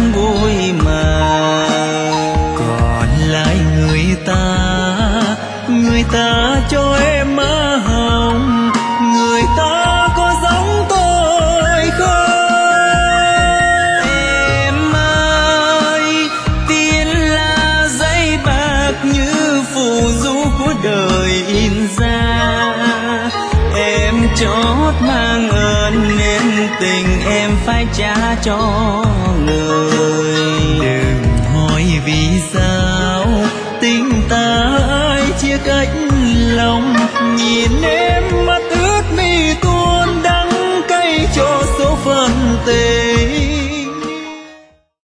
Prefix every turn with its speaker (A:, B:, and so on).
A: chẳng vui mà.
B: Còn lại người ta cho em má hồng, người ta có giống tôi không?
A: Em ơi, tiền là giấy bạc như phù du của đời in ra. Em chót mang ơn nên tình em phải trả cho người.
B: Đừng hỏi vì sao tình ta ai chia cách lòng, nhìn em